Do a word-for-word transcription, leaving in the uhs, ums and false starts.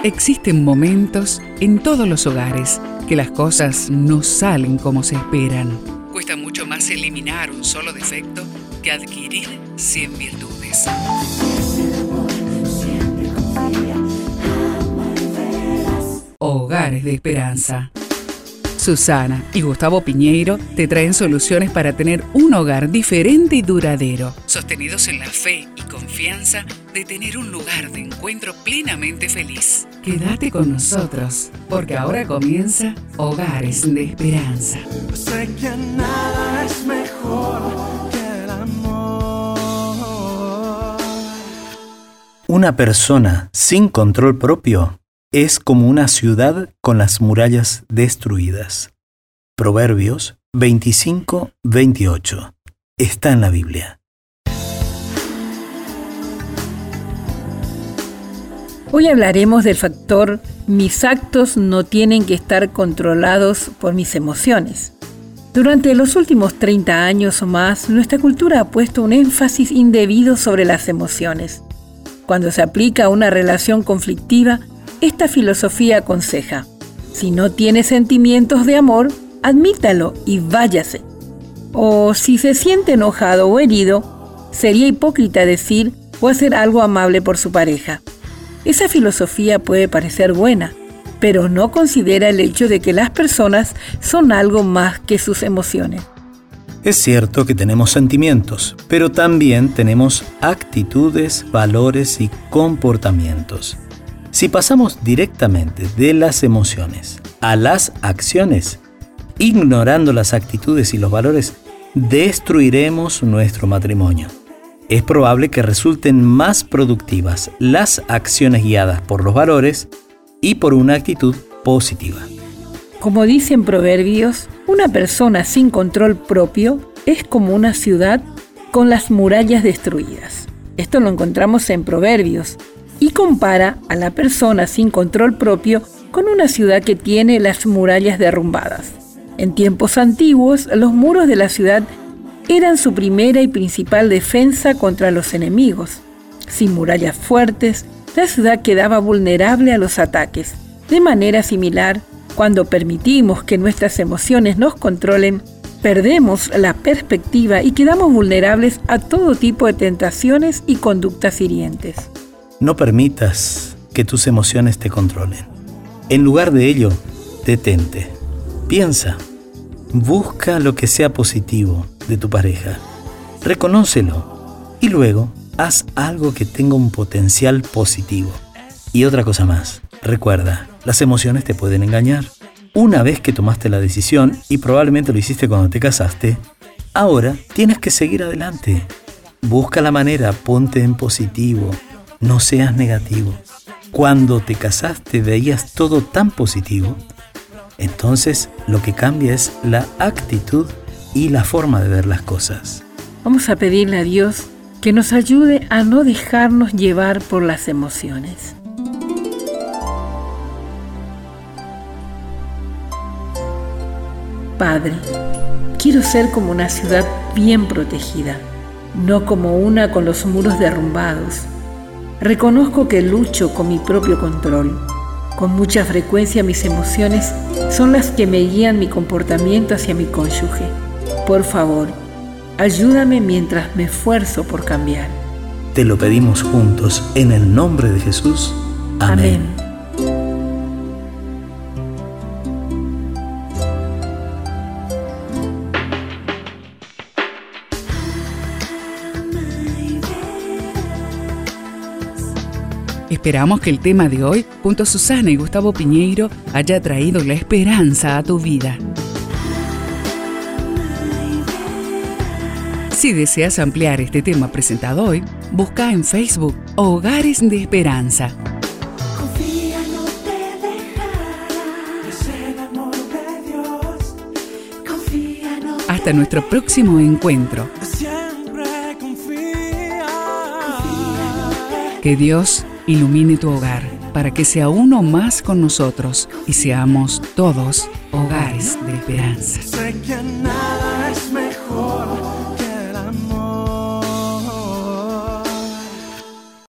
Existen momentos en todos los hogares que las cosas no salen como se esperan. Cuesta mucho más eliminar un solo defecto que adquirir cien virtudes. Hogares de Esperanza. Susana y Gustavo Piñeiro te traen soluciones para tener un hogar diferente y duradero, sostenidos en la fe y confianza de tener un lugar de encuentro plenamente feliz. Quédate con nosotros, porque ahora comienza Hogares de Esperanza. Sé que nada es mejor que el amor. Una persona sin control propio es como una ciudad con las murallas destruidas. Proverbios veinticinco veintiocho. Está en la Biblia. Hoy hablaremos del factor mis actos no tienen que estar controlados por mis emociones. Durante los últimos treinta años o más, nuestra cultura ha puesto un énfasis indebido sobre las emociones. Cuando se aplica a una relación conflictiva, esta filosofía aconseja: si no tiene sentimientos de amor, admítalo y váyase. O si se siente enojado o herido, sería hipócrita decir o hacer algo amable por su pareja. Esa filosofía puede parecer buena, pero no considera el hecho de que las personas son algo más que sus emociones. Es cierto que tenemos sentimientos, pero también tenemos actitudes, valores y comportamientos. Si pasamos directamente de las emociones a las acciones, ignorando las actitudes y los valores, destruiremos nuestro matrimonio. Es probable que resulten más productivas las acciones guiadas por los valores y por una actitud positiva. Como dicen Proverbios, una persona sin control propio es como una ciudad con las murallas destruidas. Esto lo encontramos en Proverbios y compara a la persona sin control propio con una ciudad que tiene las murallas derrumbadas. En tiempos antiguos, los muros de la ciudad eran su primera y principal defensa contra los enemigos. Sin murallas fuertes, la ciudad quedaba vulnerable a los ataques. De manera similar, cuando permitimos que nuestras emociones nos controlen, perdemos la perspectiva y quedamos vulnerables a todo tipo de tentaciones y conductas hirientes. No permitas que tus emociones te controlen. En lugar de ello, detente. Piensa. Busca lo que sea positivo de tu pareja. Reconócelo. Y luego, haz algo que tenga un potencial positivo. Y otra cosa más. Recuerda, las emociones te pueden engañar. Una vez que tomaste la decisión, y probablemente lo hiciste cuando te casaste, ahora tienes que seguir adelante. Busca la manera, ponte en positivo. No seas negativo. Cuando te casaste veías todo tan positivo. Entonces lo que cambia es la actitud y la forma de ver las cosas. Vamos a pedirle a Dios que nos ayude a no dejarnos llevar por las emociones. Padre, quiero ser como una ciudad bien protegida, no como una con los muros derrumbados. Reconozco que lucho con mi propio control. Con mucha frecuencia mis emociones son las que me guían mi comportamiento hacia mi cónyuge. Por favor, ayúdame mientras me esfuerzo por cambiar. Te lo pedimos juntos en el nombre de Jesús. Amén. Amén. Esperamos que el tema de hoy, junto a Susana y Gustavo Piñeiro, haya traído la esperanza a tu vida. Si deseas ampliar este tema presentado hoy, busca en Facebook Hogares de Esperanza. Confía, no te dejará, es el amor de Dios. Confía, no te Hasta nuestro próximo encuentro. siempre confía. Que Dios ilumine tu hogar para que sea uno más con nosotros y seamos todos hogares de esperanza. Sé que nada